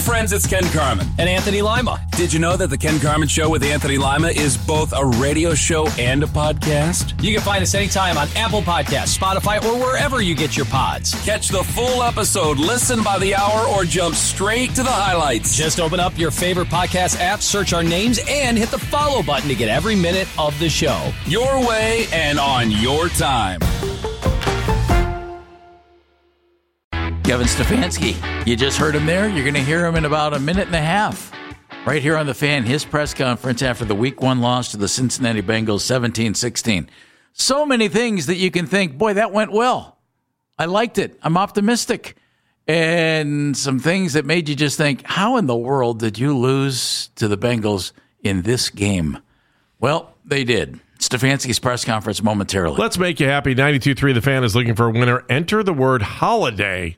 friends, it's Ken Carman. And Anthony Lima. Did you know that the Ken Carman Show with Anthony Lima is both a radio show and a podcast? You can find us anytime on Apple Podcasts, Spotify, or wherever you get your pods. Catch the full episode, listen by the hour, or jump straight to the highlights. Just open up your favorite podcast app, search our names, and hit the follow button to get every minute of the show. Your way and on your time. Kevin Stefanski. You just heard him there. You're going to hear him in about a minute and a half. Right here on The Fan, his press conference after the Week 1 loss to the Cincinnati Bengals 17-16. So many things that you can think, boy, that went well. I liked it. I'm optimistic. And some things that made you just think, how in the world did you lose to the Bengals in this game? Well, they did. Stefanski's press conference momentarily. Let's make you happy. 92.3 The Fan is looking for a winner. Enter the word holiday.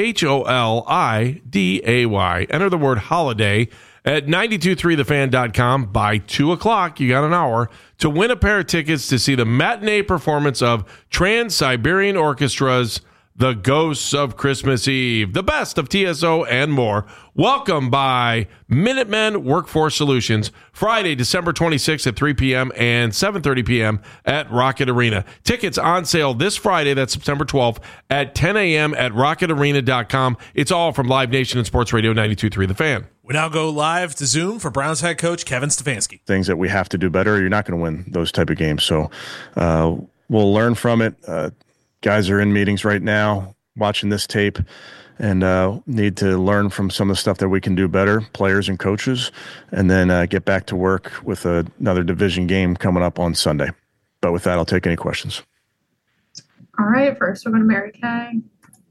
HOLIDAY. Enter the word holiday at 923thefan.com. By 2 o'clock, you got an hour to win a pair of tickets to see the matinee performance of Trans-Siberian Orchestra's The Ghosts of Christmas Eve, the best of TSO and more. Welcome by Minutemen Workforce Solutions, Friday, December 26th at 3 p.m. and 7:30 p.m. at Rocket Arena. Tickets on sale this Friday, that's September 12th, at 10 a.m. at rocketarena.com. It's all from Live Nation and Sports Radio 92.3 The Fan. We now go live to Zoom for Browns head coach Kevin Stefanski. Things that we have to do better, or you're not going to win those type of games. So we'll learn from it. Guys are in meetings right now watching this tape and need to learn from some of the stuff that we can do better, players and coaches, and then get back to work with another division game coming up on Sunday. But with that, I'll take any questions. All right, first we're going to Mary Kay.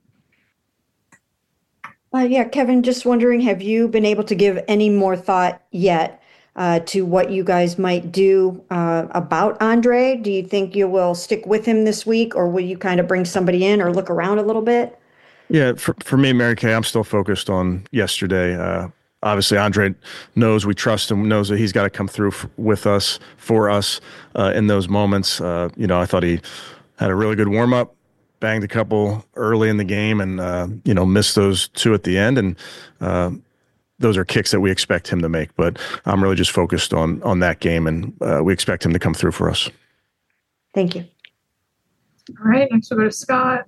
Yeah, Kevin, just wondering, have you been able to give any more thought yet to what you guys might do about Andre? Do you think you will stick with him this week, or will you kind of bring somebody in or look around a little bit? Yeah, for me, Mary Kay, I'm still focused on yesterday. Obviously, Andre knows we trust him, knows that he's got to come through with us, for us in those moments. I thought he had a really good warm-up, banged a couple early in the game, and, missed those two at the end. And those are kicks that we expect him to make. But I'm really just focused on that game, and we expect him to come through for us. Thank you. All right, next we'll go to Scott.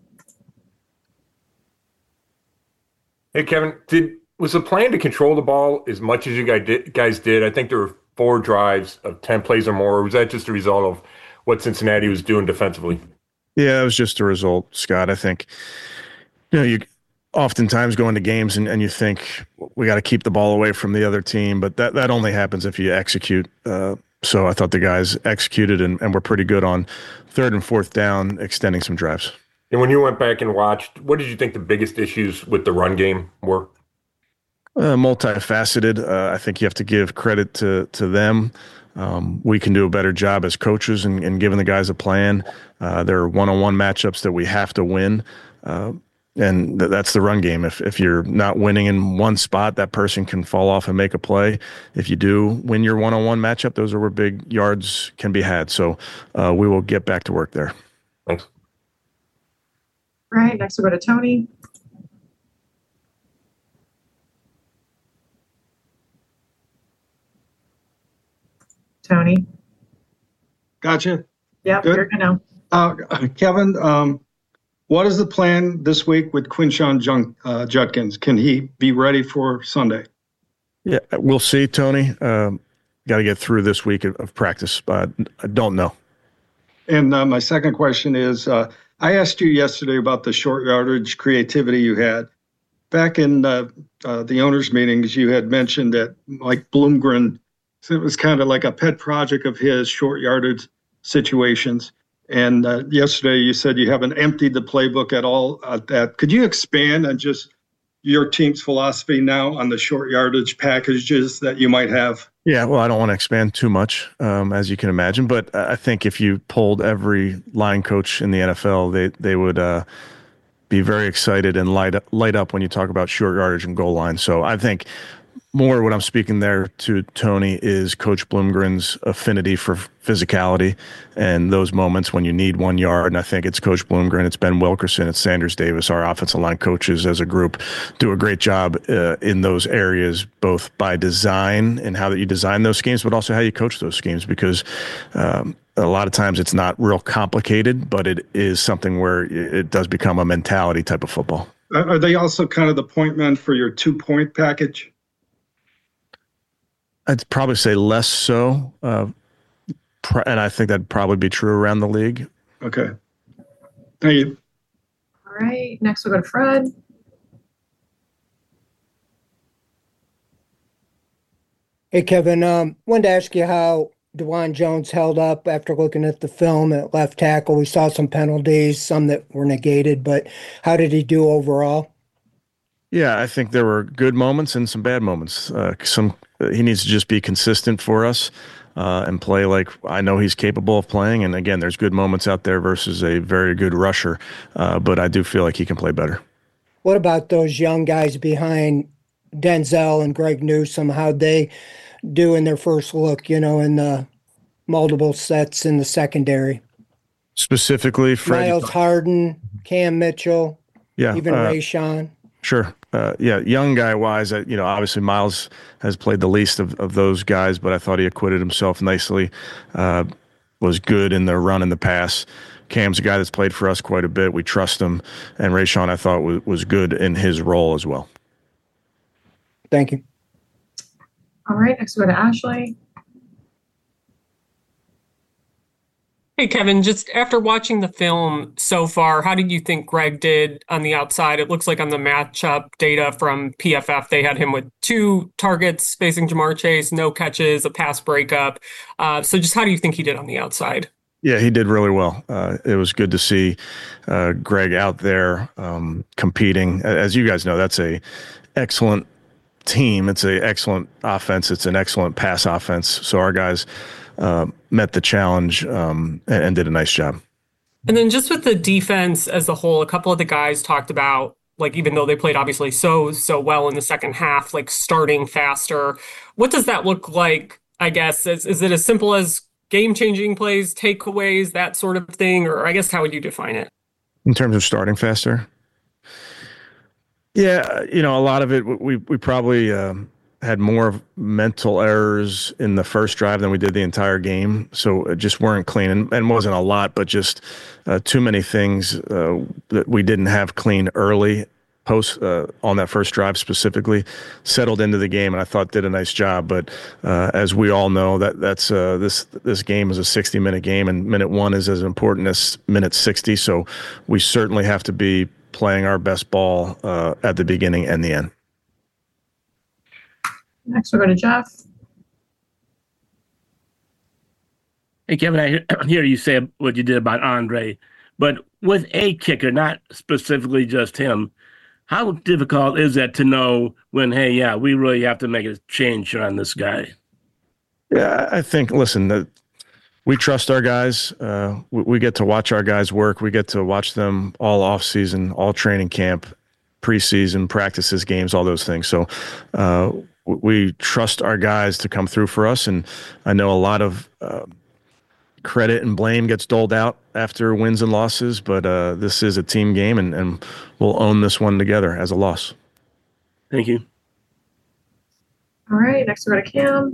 Hey, Kevin, was the plan to control the ball as much as you guys did? I think there were 4 drives of 10 plays or more. Or was that just a result of what Cincinnati was doing defensively? Yeah, it was just a result, Scott. I think, you oftentimes go into games and you think we got to keep the ball away from the other team, but that only happens if you execute. So I thought the guys executed and were pretty good on 3rd and 4th down, extending some drives. And when you went back and watched, what did you think the biggest issues with the run game were? Multifaceted. I think you have to give credit to them. We can do a better job as coaches in giving the guys a plan. There are one-on-one matchups that we have to win. And that's the run game. If you're not winning in one spot, that person can fall off and make a play. If you do win your one-on-one matchup, those are where big yards can be had. So we will get back to work there. Thanks. All right, next we'll go to Tony. Tony. Gotcha. Yep, Good. you're going to. Kevin, what is the plan this week with Quinshon Judkins? Can he be ready for Sunday? Yeah, we'll see, Tony. Got to get through this week of practice, but I don't know. And my second question is, I asked you yesterday about the short yardage creativity you had. Back in the owners' meetings, you had mentioned that Mike Bloomgren, it was kind of like a pet project of his, short yardage situations. And yesterday you said you haven't emptied the playbook at all at that. Could you expand on just your team's philosophy now on the short yardage packages that you might have? Yeah, well, I don't want to expand too much, as you can imagine, but I think if you polled every line coach in the NFL, they would be very excited and light up when you talk about short yardage and goal line. So I think more what I'm speaking there to, Tony, is Coach Bloomgren's affinity for physicality and those moments when you need 1 yard. And I think it's Coach Bloomgren, it's Ben Wilkerson, it's Sanders Davis, our offensive line coaches as a group do a great job in those areas, both by design and how that you design those schemes, but also how you coach those schemes, because a lot of times it's not real complicated, but it is something where it does become a mentality type of football. Are they also kind of the point men for your 2-point package? I'd probably say less so, and I think that'd probably be true around the league. Okay. Thank you. All right, next we'll go to Fred. Hey, Kevin, wanted to ask you how DeJuan Jones held up after looking at the film at left tackle. We saw some penalties, some that were negated, but how did he do overall? Yeah, I think there were good moments and some bad moments. He needs to just be consistent for us and play like I know he's capable of playing. And again, there's good moments out there versus a very good rusher, but I do feel like he can play better. What about those young guys behind Denzel and Greg Newsome? How'd they do in their first look, in the multiple sets in the secondary? Specifically, Miles Harden, Cam Mitchell, even Rayshawn. Sure. Young guy wise, obviously Miles has played the least of those guys, but I thought he acquitted himself nicely, was good in the run and the pass. Cam's a guy that's played for us quite a bit. We trust him. And Rayshawn, I thought, was good in his role as well. Thank you. All right, next we'll go to Ashley. Hey, Kevin, just after watching the film so far, how did you think Greg did on the outside? It looks like on the matchup data from PFF, they had him with 2 targets facing Jamar Chase, no catches, a pass breakup. So just how do you think he did on the outside? Yeah, he did really well. It was good to see Greg out there competing. As you guys know, that's a excellent team. It's an excellent offense. It's an excellent pass offense. So our guys met the challenge and did a nice job. And then just with the defense as a whole, a couple of the guys talked about, like, even though they played obviously so well in the second half, like starting faster. What does that look like, I guess? Is it as simple as game-changing plays, takeaways, that sort of thing? Or I guess how would you define it? In terms of starting faster? Yeah, a lot of it, we probably had more mental errors in the first drive than we did the entire game. So it just weren't clean, and wasn't a lot, but just too many things that we didn't have clean early on that first drive specifically, settled into the game, and I thought did a nice job. But as we all know, that's this game is a 60-minute game, and minute 1 is as important as minute 60. So we certainly have to be playing our best ball at the beginning and the end. Next, we'll go to Jeff. Hey, Kevin, I hear you say what you did about Andre, but with a kicker, not specifically just him, how difficult is that to know when, hey, yeah, we really have to make a change on this guy? Yeah, I think, listen, we trust our guys. We get to watch our guys work. We get to watch them all off season, all training camp, preseason, practices, games, all those things. So we trust our guys to come through for us. And I know a lot of credit and blame gets doled out after wins and losses, but this is a team game, and we'll own this one together as a loss. Thank you. All right, next we'll go to Cam.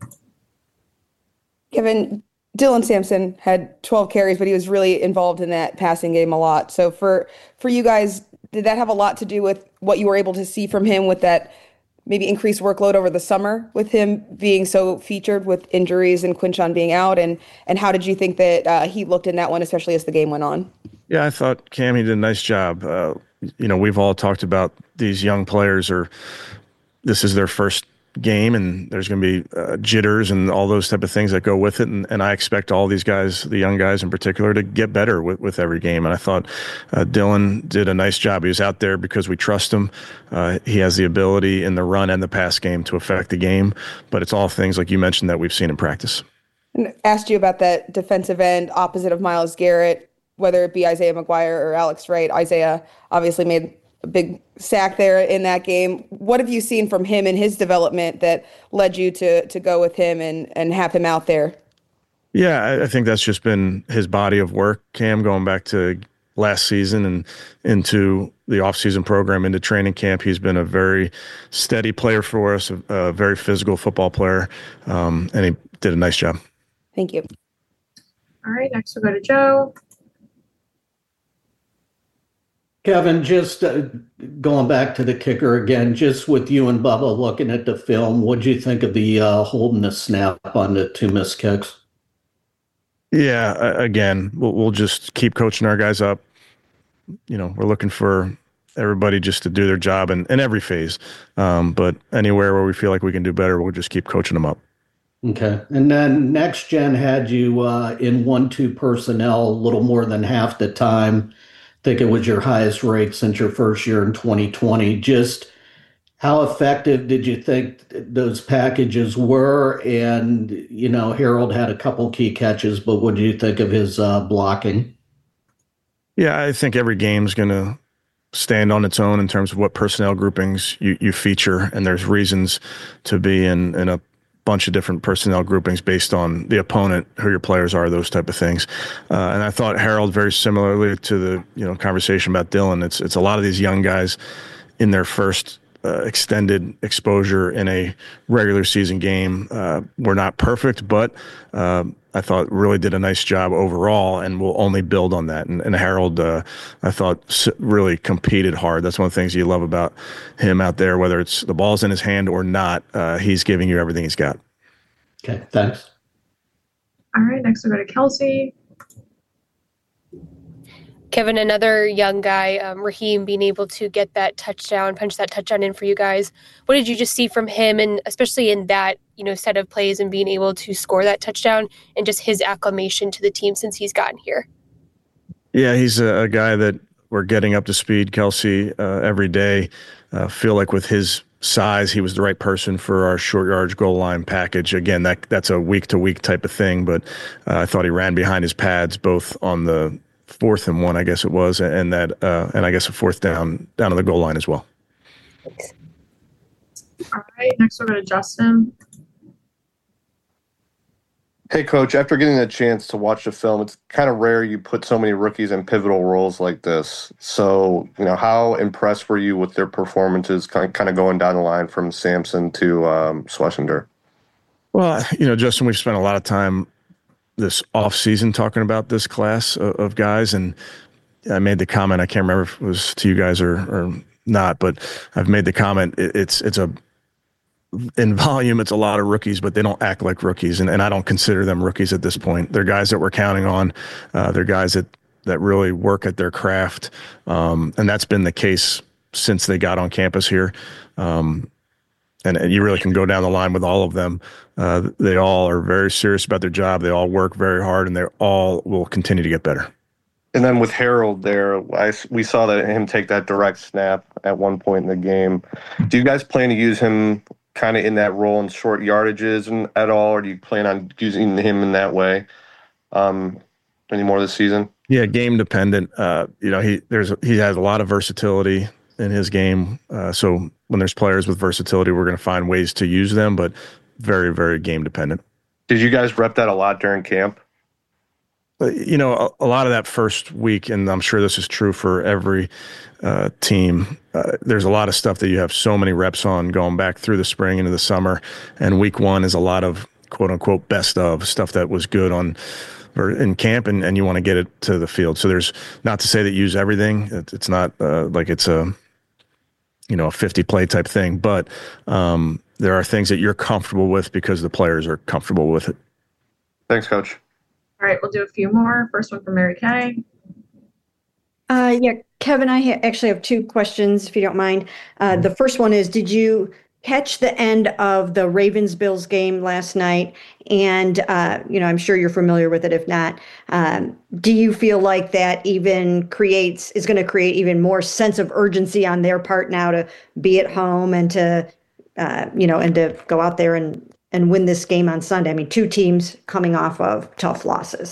Kevin, Dylan Sampson had 12 carries, but he was really involved in that passing game a lot. So for you guys, did that have a lot to do with what you were able to see from him with that maybe increased workload over the summer with him being so featured with injuries and Quinshon being out? And how did you think that he looked in that one, especially as the game went on? Yeah, I thought Cam, he did a nice job. We've all talked about these young players this is their first game, and there's going to be jitters and all those type of things that go with it. And I expect all these guys, the young guys in particular, to get better with every game. And I thought Dylan did a nice job. He was out there because we trust him. He has the ability in the run and the pass game to affect the game, but it's all things like you mentioned that we've seen in practice. And asked you about that defensive end opposite of Myles Garrett, whether it be Isaiah McGuire or Alex Wright. Isaiah obviously made a big sack there in that game. what have you seen from him in his development that led you to go with him and have him out there? Yeah, I think that's just been his body of work, Cam, going back to last season and into the off-season program, into training camp. He's been a very steady player for us, a very physical football player, and he did a nice job. Thank you. All right, next we'll go to Joe. Kevin, just going back to the kicker again, just with you and Bubba looking at the film, what do you think of the holding the snap on the 2 missed kicks? Yeah, again, we'll just keep coaching our guys up. We're looking for everybody just to do their job in every phase. But anywhere where we feel like we can do better, we'll just keep coaching them up. Okay. And then Next Gen had you in 1-2 personnel a little more than half the time. I think it was your highest rate since your first year in 2020. Just how effective did you think those packages were? And, Harold had a couple key catches, but what do you think of his blocking? Yeah, I think every game's going to stand on its own in terms of what personnel groupings you feature, and there's reasons to be in a bunch of different personnel groupings based on the opponent, who your players are, those type of things. And I thought Harold, very similarly to the conversation about Dylan, it's a lot of these young guys in their first extended exposure in a regular season game. We're not perfect, but I thought really did a nice job overall, and we'll only build on that. And Harold, I thought really competed hard. That's one of the things you love about him out there, whether it's the ball's in his hand or not, he's giving you everything he's got. Okay, thanks. All right, next we'll go to Kelsey. Kevin, another young guy, Raheem, being able to get that touchdown, punch that touchdown in for you guys. What did you just see from him, and especially in that set of plays and being able to score that touchdown, and just his acclimation to the team since he's gotten here? Yeah, he's a guy that we're getting up to speed, Kelsey, every day. Feel like with his size, he was the right person for our short yardage goal line package. Again, that's a week-to-week type of thing, but I thought he ran behind his pads both on the 4th and 1, I guess it was, and I guess a 4th down on the goal line as well. Thanks. All right, next we'll go to Justin. Hey, Coach, after getting a chance to watch the film, it's kind of rare you put so many rookies in pivotal roles like this. So, how impressed were you with their performances kind of going down the line from Sampson to Schlesinger? Well, Justin, we've spent a lot of time this off season talking about this class of guys, and I made the comment, I can't remember if it was to you guys or not, but I've made the comment, in volume, it's a lot of rookies, but they don't act like rookies, and I don't consider them rookies at this point. They're guys that we're counting on. They're guys that really work at their craft, and that's been the case since they got on campus here. And you really can go down the line with all of them. They all are very serious about their job. They all work very hard, and they all will continue to get better. And then with Harold there, we saw him take that direct snap at one point in the game. Do you guys plan to use him kind of in that role in short yardages at all, or do you plan on using him in that way anymore this season? Yeah, game dependent. He has a lot of versatility in his game. So when there's players with versatility, we're going to find ways to use them, but very, very game dependent. Did you guys rep that a lot during camp? A lot of that first week, and I'm sure this is true for every team, there's a lot of stuff that you have so many reps on going back through the spring into the summer, and week 1 is a lot of quote-unquote best of stuff that was good in camp, and you want to get it to the field. So there's not to say that you use everything. It's not like it's a 50-play type thing, but there are things that you're comfortable with because the players are comfortable with it. Thanks, Coach. All right, we'll do a few more. First one from Mary Kay. Yeah, Kevin, I actually have 2 questions, if you don't mind. The first one is, did you catch the end of the Ravens-Bills game last night? And, I'm sure you're familiar with it. If not, do you feel like that is going to create even more sense of urgency on their part now to be at home and to, and to go out there and win this game on Sunday? I mean, 2 teams coming off of tough losses.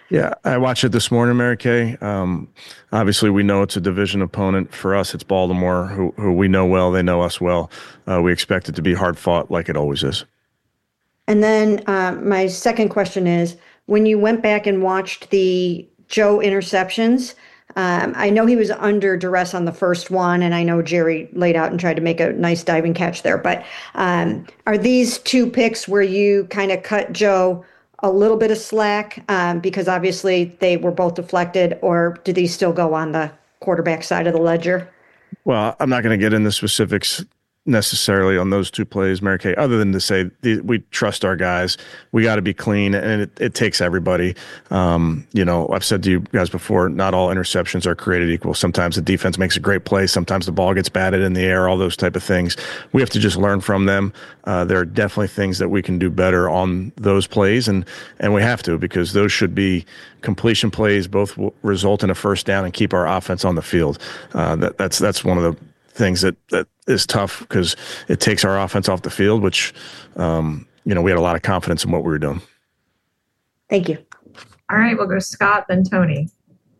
Yeah, I watched it this morning, Mary Kay. Obviously, we know it's a division opponent. For us, it's Baltimore, who we know well. They know us well. We expect it to be hard fought like it always is. And then my second question is, when you went back and watched the Joe interceptions, I know he was under duress on the first one, and I know Jerry laid out and tried to make a nice diving catch there. But are these two picks where you kind of cut Joe a little bit of slack because obviously they were both deflected, or do these still go on the quarterback side of the ledger? Well, I'm not going to get into specifics necessarily on those two plays, Mary Kay, other than to say we trust our guys. We got to be clean, and it takes everybody. I've said to you guys before, not all interceptions are created equal. Sometimes the defense makes a great play. Sometimes the ball gets batted in the air, all those type of things. We have to just learn from them. There are definitely things that we can do better on those plays, and we have to, because those should be completion plays. Both will result in a first down and keep our offense on the field. That's one of the things that is tough, because it takes our offense off the field, which, we had a lot of confidence in what we were doing. Thank you. All right, we'll go Scott, then Tony.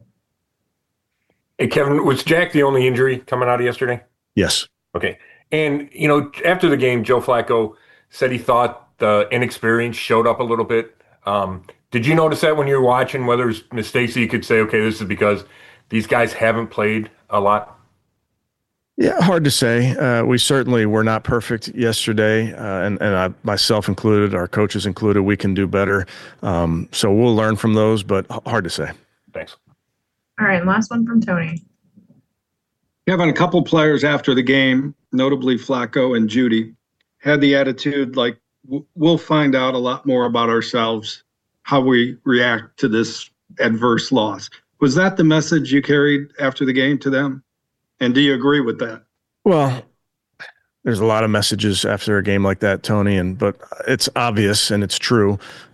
Hey, Kevin, was Jack the only injury coming out of yesterday? Yes. Okay. And, after the game, Joe Flacco said he thought the inexperience showed up a little bit. Did you notice that when you were watching, whether it's mistakes that you could say, okay, this is because these guys haven't played a lot? Yeah, hard to say. We certainly were not perfect yesterday, and I, myself included, our coaches included. We can do better. So we'll learn from those, but hard to say. Thanks. All right, and last one from Tony. Kevin, a couple players after the game, notably Flacco and Judy, had the attitude like, we'll find out a lot more about ourselves, how we react to this adverse loss. Was that the message you carried after the game to them? And do you agree with that? Well, there's a lot of messages after a game like that, Tony, but it's obvious and it's true.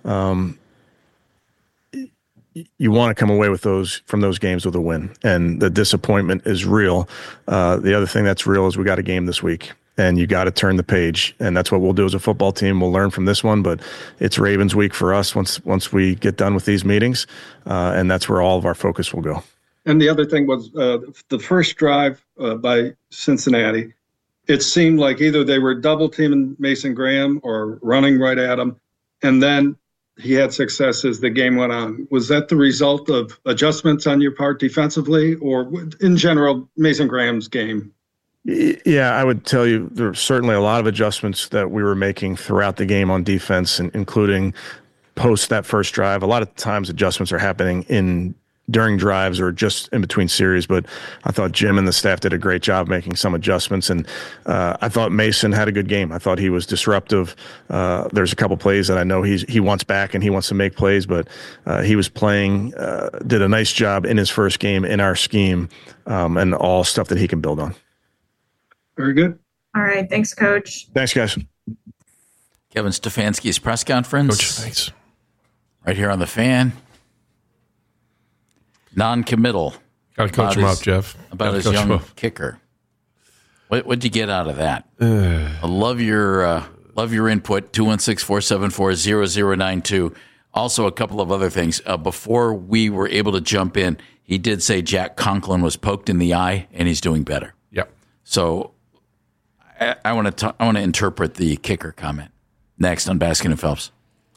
You want to come away from those games with a win, and the disappointment is real. The other thing that's real is we got a game this week, and you got to turn the page, and that's what we'll do as a football team. We'll learn from this one, but it's Ravens week for us once we get done with these meetings, and that's where all of our focus will go. And the other thing was the first drive by Cincinnati, it seemed like either they were double teaming Mason Graham or running right at him, and then he had success as the game went on. Was that the result of adjustments on your part defensively, or in general, Mason Graham's game? Yeah, I would tell you there were certainly a lot of adjustments that we were making throughout the game on defense, including post that first drive. A lot of times adjustments are happening during drives or just in between series, but I thought Jim and the staff did a great job making some adjustments, and I thought Mason had a good game. I thought he was disruptive. There's a couple plays that I know he wants back and he wants to make plays, but he was playing, did a nice job in his first game in our scheme, and all stuff that he can build on. Very good. All right, thanks, Coach. Thanks, guys. Kevin Stefanski's press conference. Coach, thanks. Right here on the Fan. Non-committal. Got to coach him up, Jeff. About his young kicker. What'd you get out of that? I love your input. 216-474-0092. Also, a couple of other things. Before we were able to jump in, he did say Jack Conklin was poked in the eye, and he's doing better. Yep. So I want to interpret the kicker comment next on Baskin and Phelps.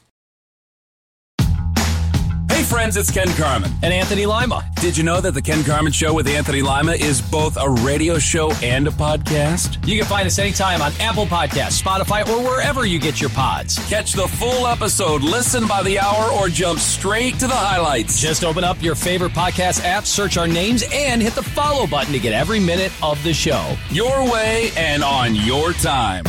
Hey friends, it's Ken Carman. And Anthony Lima. Did you know that the Ken Carman Show with Anthony Lima is both a radio show and a podcast? You can find us anytime on Apple Podcasts, Spotify, or wherever you get your pods. Catch the full episode, listen by the hour, or jump straight to the highlights. Just open up your favorite podcast app, search our names, and hit the follow button to get every minute of the show. Your way and on your time.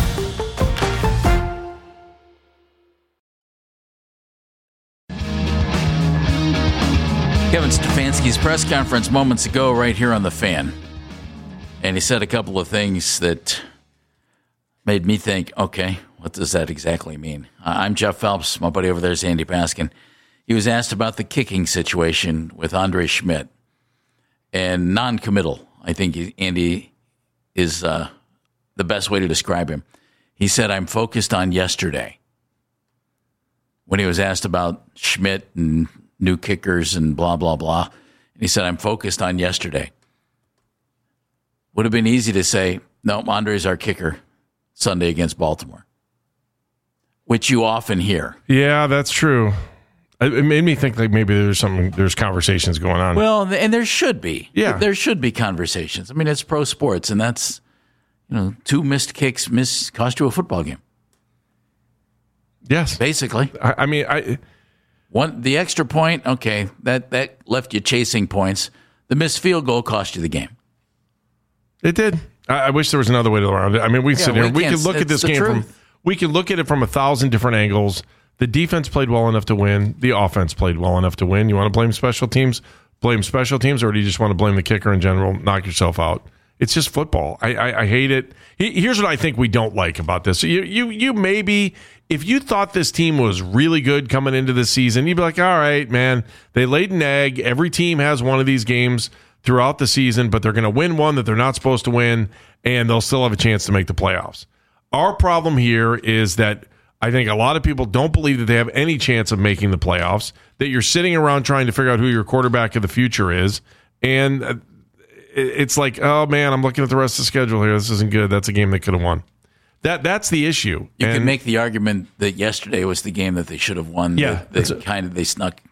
Kevin Stefanski's press conference moments ago right here on The Fan. And he said a couple of things that made me think, okay, what does that exactly mean? I'm Jeff Phelps. My buddy over there is Andy Baskin. He was asked about the kicking situation with Andre Schmidt and non-committal. I think Andy is the best way to describe him. He said, I'm focused on yesterday. When he was asked about Schmidt and new kickers and blah, blah, blah. And he said, I'm focused on yesterday. Would have been easy to say, no, Andre's our kicker Sunday against Baltimore, which you often hear. Yeah, that's true. It made me think like maybe there's conversations going on. Well, and there should be. Yeah. There should be conversations. I mean, it's pro sports, and that's, 2 missed kicks cost you a football game. Yes. Basically. The extra point, okay, that left you chasing points. The missed field goal cost you the game. It did. I wish there was another way to around it. I mean, we could look at this game we could look at it from 1,000 different angles. The defense played well enough to win. The offense played well enough to win. You want to blame special teams? Blame special teams, or do you just want to blame the kicker in general? Knock yourself out. It's just football. I hate it. Here's what I think we don't like about this. You maybe, if you thought this team was really good coming into the season, you'd be like, all right, man, they laid an egg. Every team has one of these games throughout the season, but they're going to win one that they're not supposed to win, and they'll still have a chance to make the playoffs. Our problem here is that I think a lot of people don't believe that they have any chance of making the playoffs, that you're sitting around trying to figure out who your quarterback of the future is, and it's like, oh, man, I'm looking at the rest of the schedule here. This isn't good. That's a game they could have won. That's the issue. You can make the argument that yesterday was the game that they should have won. Yeah. They snuck,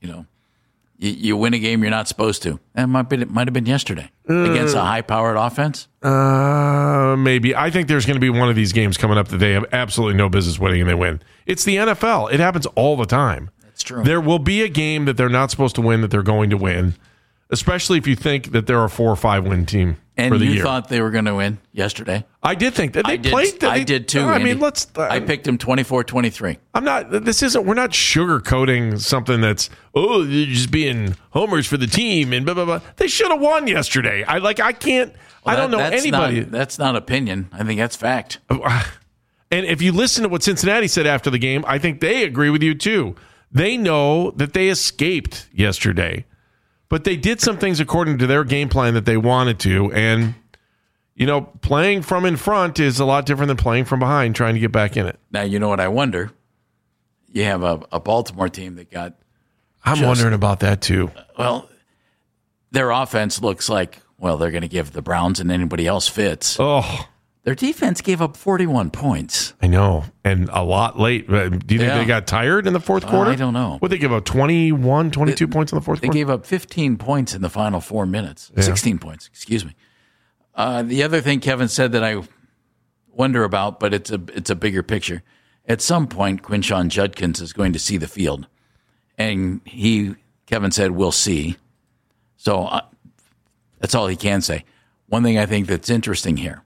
You win a game you're not supposed to. It might have been yesterday against a high-powered offense. Maybe. I think there's going to be one of these games coming up that they have absolutely no business winning and they win. It's the NFL. It happens all the time. That's true. There will be a game that they're not supposed to win that they're going to win, especially if you think that they're a 4 or 5 win team and for the year. year. Thought they were going to win yesterday? I did think that they played. I did too. I Andy. mean, I picked them 24-23. I'm not. We're not sugarcoating something that's they're just being homers for the team and blah blah blah. They should have won yesterday. I can't. Well, I don't know anybody. That's not opinion. I think that's fact. And if you listen to what Cincinnati said after the game, I think they agree with you too. They know that they escaped yesterday, but they did some things according to their game plan that they wanted to. And, playing from in front is a lot different than playing from behind, trying to get back in it. Now, you know what I wonder? You have a Baltimore team that got... I'm wondering about that too. Well, their offense looks like, they're going to give the Browns and anybody else fits. Oh, their defense gave up 41 points. I know, and a lot late. Do you think they got tired in the fourth quarter? I don't know. What, they give up 21, 22 points in the fourth quarter? They gave up 15 points in the final 4 minutes. Yeah. 16 points, excuse me. The other thing Kevin said that I wonder about, but it's a bigger picture. At some point, Quinshon Judkins is going to see the field. And Kevin said, we'll see. So that's all he can say. One thing I think that's interesting here,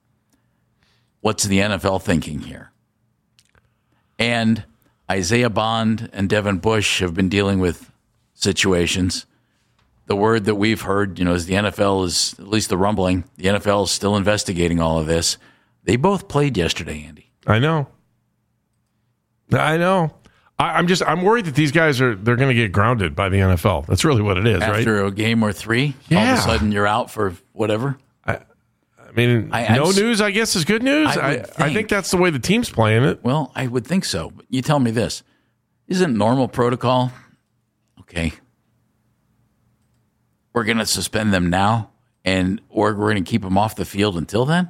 what's the NFL thinking here? And Isaiah Bond and Devin Bush have been dealing with situations. The word that we've heard, is the NFL is, at least the rumbling, the NFL is still investigating all of this. They both played yesterday, Andy. I know. I'm worried that these guys they're going to get grounded by the NFL. That's really what it is, right? After a game or 3, all of a sudden you're out for whatever. No news, I guess, is good news. I think that's the way the team's playing it. Well, I would think so. But you tell me this. Isn't normal protocol, okay, we're going to suspend them now, or we're going to keep them off the field until then?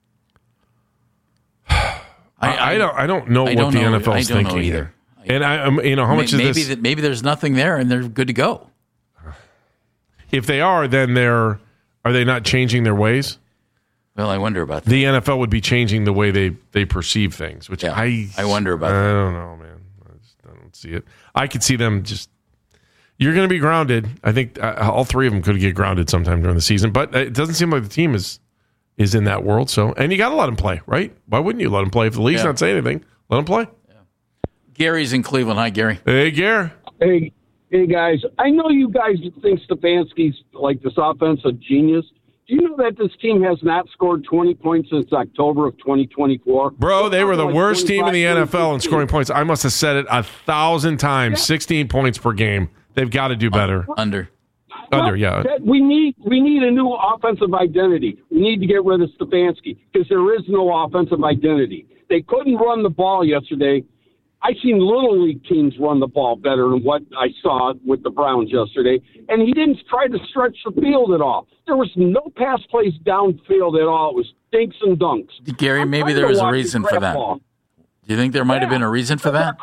I don't know what the NFL's thinking either. And how much is this? Maybe there's nothing there and they're good to go. If they are, then are they not changing their ways? Well, I wonder about that. The NFL would be changing the way they perceive things, which I wonder about that. I don't know, man. I don't see it. I could see them just... You're going to be grounded. I think all 3 of them could get grounded sometime during the season, but it doesn't seem like the team is in that world. So, and you got to let them play, right? Why wouldn't you let them play? If the league's not saying anything, let them play. Yeah. Gary's in Cleveland. Hi, Gary. Hey, Gary. Hey, guys. I know you guys think Stefanski's like this offensive genius. Do you know that this team has not scored 20 points since October of 2024? Bro, they were the worst team in the NFL in scoring points. I must have said it 1,000 times. 16 points per game. They've got to do better. Under, yeah. We need a new offensive identity. We need to get rid of Stefanski because there is no offensive identity. They couldn't run the ball yesterday. I seen Little League teams run the ball better than what I saw with the Browns yesterday, and he didn't try to stretch the field at all. There was no pass plays downfield at all. It was dinks and dunks. Gary, maybe there was a reason for that. Do you think there might have been a reason for that?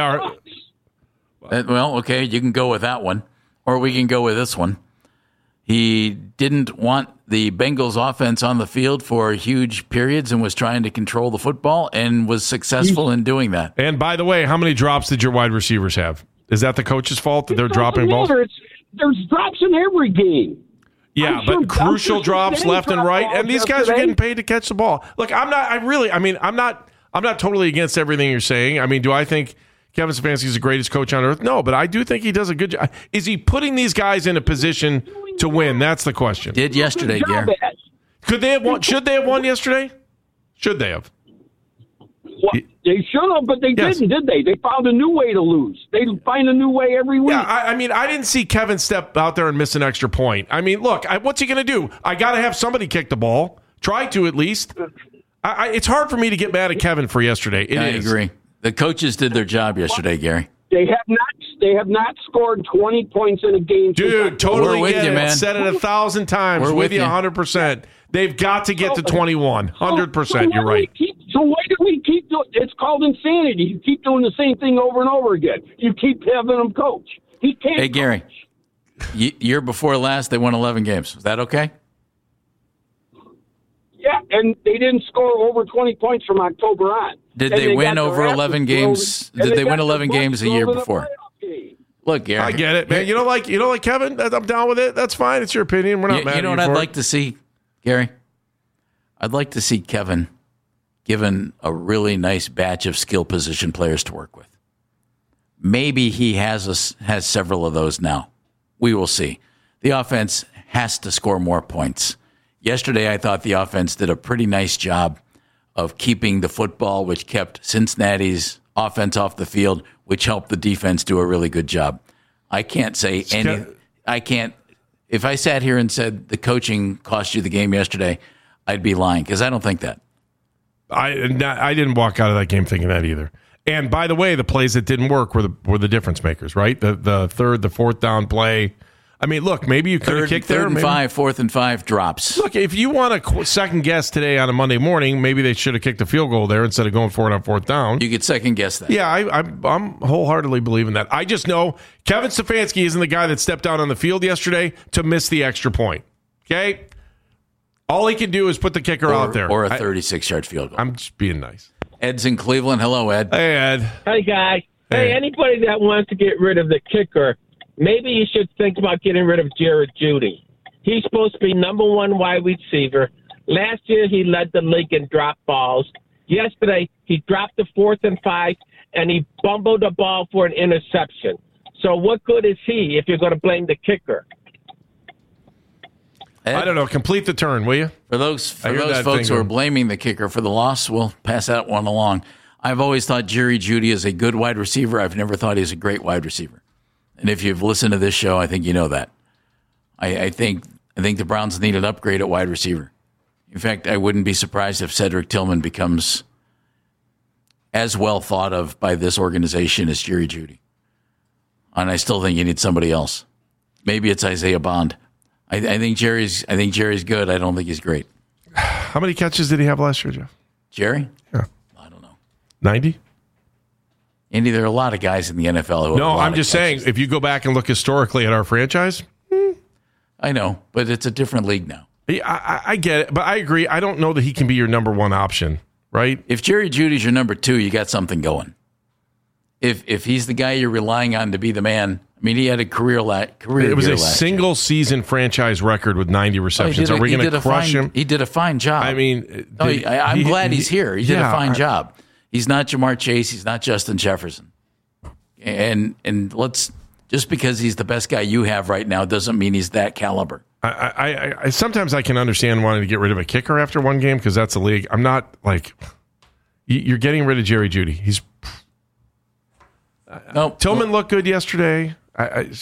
Well, okay, you can go with that one, or we can go with this one. He didn't want the Bengals offense on the field for huge periods and was trying to control the football and was successful in doing that. And by the way, how many drops did your wide receivers have? Is that the coach's fault that they're dropping balls? There's drops in every game. Yeah, but crucial drops left and right, and these guys are getting paid to catch the ball. Look, I'm not totally against everything you're saying. I mean, do I think Kevin Stefanski is the greatest coach on earth? No, but I do think he does a good job. Is he putting these guys in a position to win? That's the question. Did yesterday, Gary. Could they have won? Should they have won yesterday? Should they have? Well, they should have, but they didn't, did they? They found a new way to lose. They find a new way every week. Yeah, I mean, I didn't see Kevin step out there and miss an extra point. I mean, look, what's he going to do? I got to have somebody kick the ball. Try to, at least. It's hard for me to get mad at Kevin for yesterday. I agree. The coaches did their job yesterday, Gary. They have not scored 20 points in a game. Dude, totally with get you, it. man. Said it 1,000 times. We're with with you you. 100%. They've got to get to 21. 100%. You're right. So why do we keep doing? It's called insanity. You keep doing the same thing over and over again. You keep having them coach. He can't. Hey, Gary, year before last, they won 11 games. Is that okay? Yeah, and they didn't score over 20 points from October on. Did they win over 11 games? Did they win 11 games a year before? Look, Gary, I get it, man. You don't like Kevin? I'm down with it. That's fine. It's your opinion. We're not mad at you. You know what I'd like to see, Gary? I'd like to see Kevin given a really nice batch of skill position players to work with. Maybe he has several of those now. We will see. The offense has to score more points. Yesterday, I thought the offense did a pretty nice job of keeping the football, which kept Cincinnati's offense off the field, which helped the defense do a really good job. I can't say any. I can't. If I sat here and said the coaching cost you the game yesterday, I'd be lying because I don't think that. I didn't walk out of that game thinking that either. And by the way, the plays that didn't work were the difference makers, right? The third, the fourth down play. I mean, look, maybe you could have kicked there. Third and 5, 4th and 5 drops. Look, if you want to second guess today on a Monday morning, maybe they should have kicked a field goal there instead of going for it on fourth down. You could second guess that. Yeah, I'm wholeheartedly believing that. I just know Kevin Stefanski isn't the guy that stepped out on the field yesterday to miss the extra point. Okay? All he can do is put the kicker out there. Or a 36-yard field goal. I'm just being nice. Ed's in Cleveland. Hello, Ed. Hey, Ed. Hey, guys. Hey, anybody that wants to get rid of the kicker, maybe you should think about getting rid of Jared Judy. He's supposed to be number one wide receiver. Last year, he led the league in drop balls. Yesterday, he dropped the 4th and 5, and he bumbled the ball for an interception. So what good is he if you're going to blame the kicker? Ed? I don't know. Complete the turn, will you? For those folks who are blaming the kicker for the loss, we'll pass that one along. I've always thought Jerry Jeudy is a good wide receiver. I've never thought he's a great wide receiver. And if you've listened to this show, I think you know that. I think the Browns need an upgrade at wide receiver. In fact, I wouldn't be surprised if Cedric Tillman becomes as well thought of by this organization as Jerry Jeudy. And I still think you need somebody else. Maybe it's Isaiah Bond. I think Jerry's good. I don't think he's great. How many catches did he have last year, Jeff? Jerry? Yeah. I don't know. 90? Andy, there are a lot of guys in the NFL who No, I'm just saying, if you go back and look historically at our franchise. I know, but it's a different league now. I get it, but I agree. I don't know that he can be your number one option, right? If Jerry Jeudy's your number 2, you got something going. If he's the guy you're relying on to be the man, I mean, he had a career. It was a single season franchise record with 90 receptions. Are we going to crush him? He did a fine job. I mean, I'm glad he's here. He did a fine job. He's not Jamar Chase. He's not Justin Jefferson. And let's just because he's the best guy you have right now doesn't mean he's that caliber. I sometimes I can understand wanting to get rid of a kicker after one game because that's the league. I'm not like you're getting rid of Jerry Jeudy. He's Tillman looked good yesterday. Man,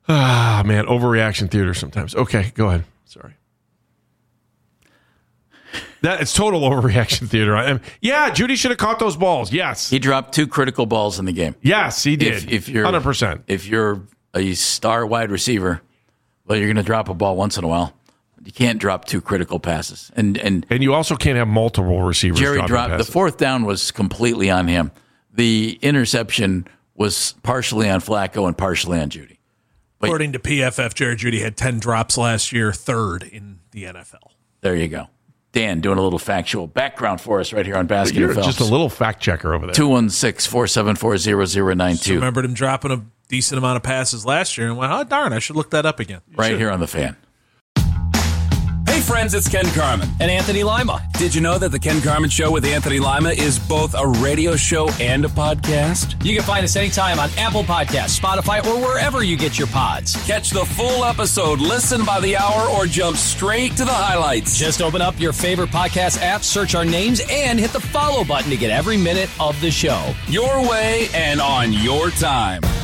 overreaction theater sometimes. Okay, go ahead. Sorry. That it's total overreaction theater. Yeah, Judy should have caught those balls. Yes, he dropped 2 critical balls in the game. Yes, he did. If you're 100%, if you're a star wide receiver, well, you're going to drop a ball once in a while. You can't drop 2 critical passes, and you also can't have multiple receivers. Jerry dropped passes. The 4th down was completely on him. The interception was partially on Flacco and partially on Judy. But according to PFF, Jerry Jeudy had 10 drops last year, 3rd in the NFL. There you go. Dan doing a little factual background for us right here on Basket You're and Phelps. just a little fact checker over there. 216-474-0092. Remembered him dropping a decent amount of passes last year and went, oh, darn, I should look that up again. Right here on The Fan. Hey friends, it's Ken Carman. And Anthony Lima. Did you know that the Ken Carman Show with Anthony Lima is both a radio show and a podcast? You can find us anytime on Apple Podcasts, Spotify, or wherever you get your pods. Catch the full episode, listen by the hour, or jump straight to the highlights. Just open up your favorite podcast app, search our names, and hit the follow button to get every minute of the show. Your way and on your time.